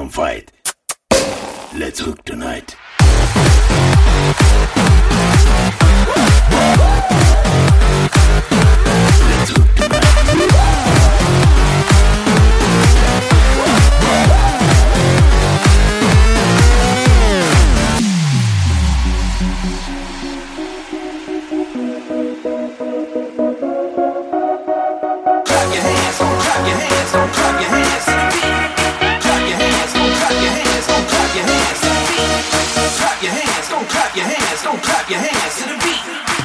don't fight. Let's hook tonight. Let's hook tonight. Clap your hands, don't clap your hands, don't clap your hands to the beat. Clap your hands, don't clap your hands, don't clap your hands to the beat. Clap your hands, don't clap your hands, don't clap your hands to the beat.